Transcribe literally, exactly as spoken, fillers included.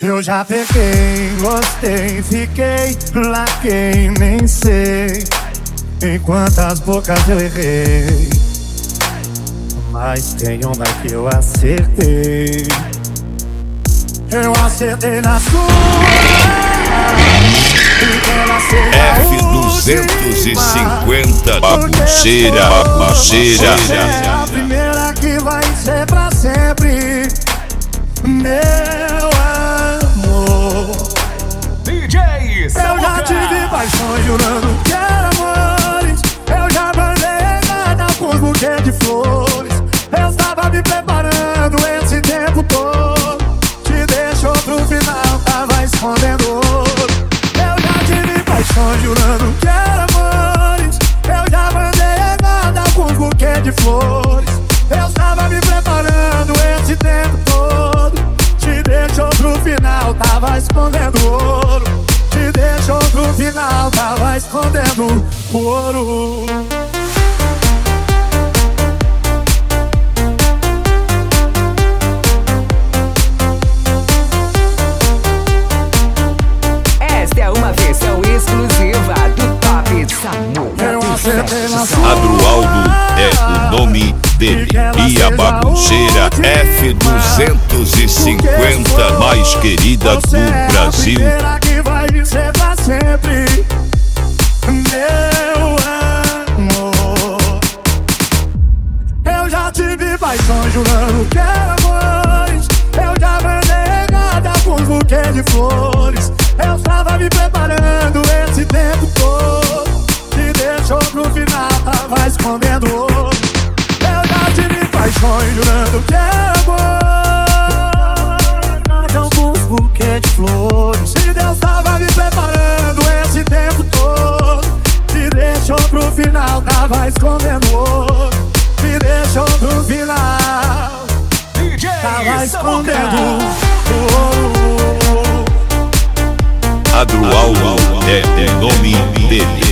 Eu já peguei, gostei, fiquei, laquei, nem sei em quantas bocas eu errei, mas tem uma que eu acertei. Eu acertei na sua F duzentos e cinquenta, bagunceira, bagunceira. Você é a primeira que vai ser pra sempre, meu amor. D J Eu já tive paixões jurando que era amores. Eu já mandei nada com um buquê de flores. Eu estava me preparando esse tempo todo. Te deixou pro final, tava escondendo ouro. Eu já tive paixões jurando que era amores. Eu já mandei nada com um buquê de flores. Eu estava me preparando esse tempo todo. Te deixou pro final, tava escondendo ouro. Te deixou pro final, tava escondendo ouro. Esta é uma versão exclusiva do Top Samu. Adroaldo é o nome dele e a bagunceira F duzentos e cinquenta, mais querida do Brasil. Você é a primeira que vai ser pra sempre, meu amor. Eu já tive paixões jurando que era amores. Eu já mandei nada com um buquê de flores. Eu estava me preparando esse tempo todo. Te deixou pro final, tava escondendo ouro. Eu já tive paixões jurando que era amor. Nada com um buquê de flores. E Deus tava me preparando esse tempo todo. Te deixou pro final, tava escondendo ouro. Te deixou pro final, tava escondendo ouro. Adroaldo é o nome dele